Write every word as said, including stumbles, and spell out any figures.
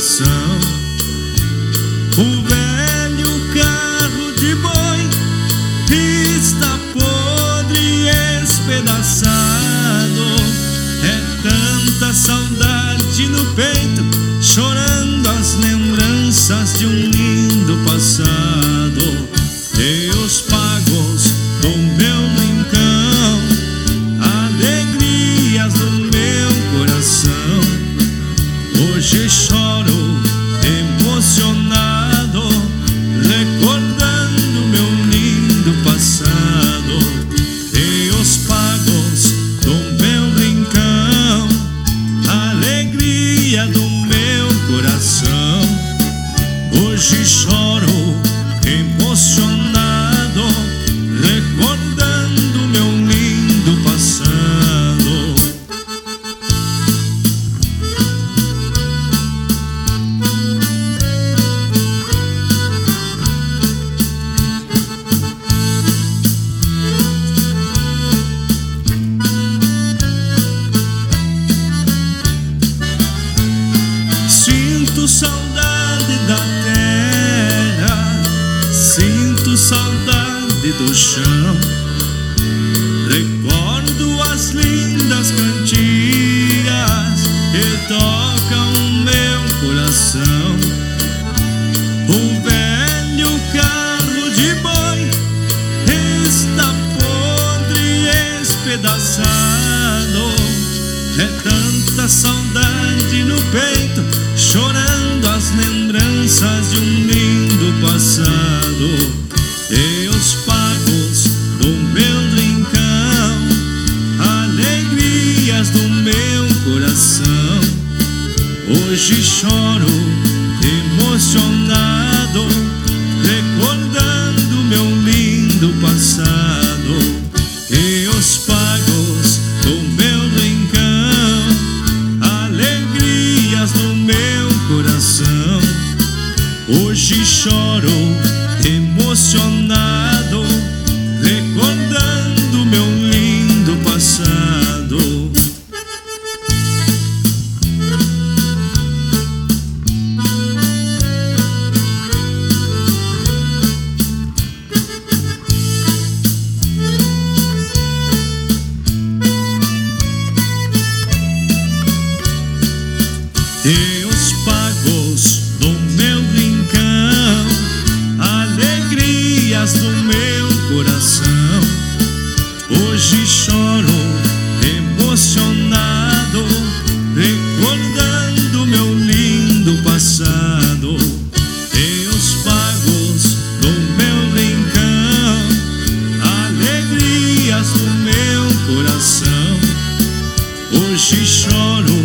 coração. O velho carro de boi está podre e espedaçado. É tanta saudade no peito, chorando as lembranças de um lindo passado. E os pagos do meu rincão, alegrias do meu coração. Hoje choro emocionado, recordando meu lindo passado. E os pagos do meu rincão, alegria do meu coração. Hoje choro emocionado, recordando meu lindo passado. Sinto saudade da terra, sinto saudade do chão. Recordo as lindas cantigas que tocam o meu coração. O velho carro de boi está podre e espedaçado. É tanta saudade no peito, chorando as lembranças de um lindo passado. E os pagos do meu rincão, alegrias do meu coração. Hoje choro emocionado, recordando meu lindo passado. E os pagos do meu rincão, alegrias do meu coração. Hoje choro emocionado, recordando meu lindo passado. E os pagos do meu rincão, alegrias do meu coração. Hoje choro emocionado, recordando meu lindo passado. E os pagos do meu rincão, alegrias do meu coração. Hoje choro